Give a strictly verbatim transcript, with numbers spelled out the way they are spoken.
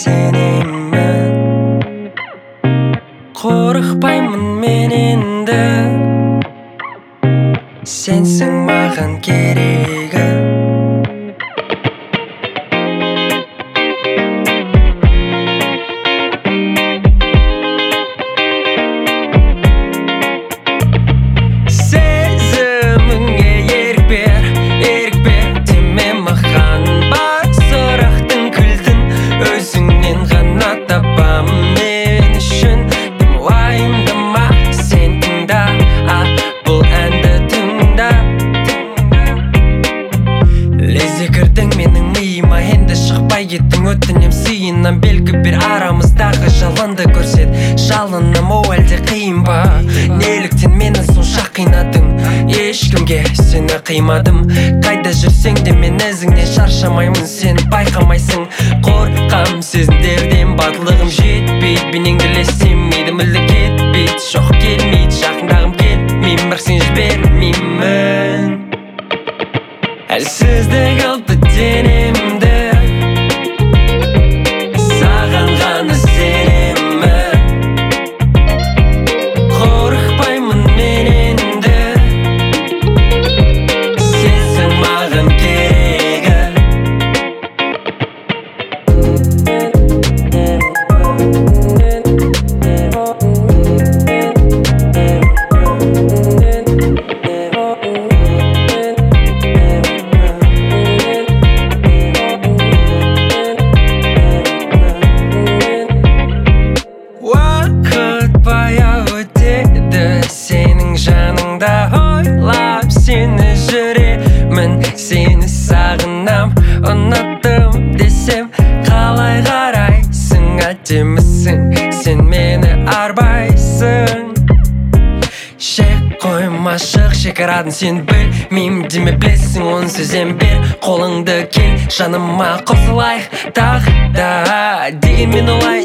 сенемін. Қорықпаймын мен енді, сенсің маған керегі. Менің миыма енді шықпай кеттің, өтінем сыйыннан белгі бір арамыздағы жалынды көрсет. Жалыным о әлде қиын ба? Неліктен мені сонша қинадың? Ешкімге сені қимадым. Қайда жүрсең де мен ізіңнен шаршамаймын, сен байқамайсың. Қорқам сезімдерден, батылығым жетпейді, бейнеңді елестемейді, мүлде кетпейді. Жоқ келмейді, жақындағым келмеймін, бірақ сен жібермеймін. Әлсіздік алды денемді, саған ғана сенемін. Қорықпаймын мен енді, сенсің маған керегі. Ойлап сені жүремін, сені сағынам. Ұнаттым десем қалай қарайсың? Әдемісің, сен мені арбайсың. Шек қоймашық шекарадан сен білмеймін деме, білесің оны сөзем бер. Қолыңды кел жаныма қосылайық тағы да, деген мен олай